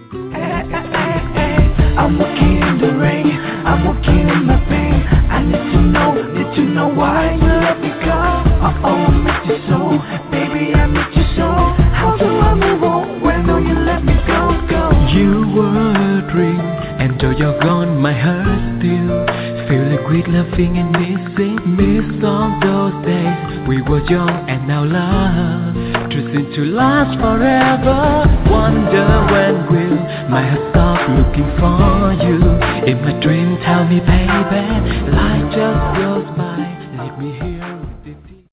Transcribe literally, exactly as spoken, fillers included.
I'm walking in the rain, I'm walking in my pain. I need to know, need to know why you let me go. Oh, oh, I miss you so, baby, I miss you so. How do I move on when no, you let me go, go? You were a dream, and though you're gone, my heart still feel like great loving and missing. Miss all those days we were young and now love just seems to last forever. Wonder when will my heart stop looking for you? In my dream, tell me, baby,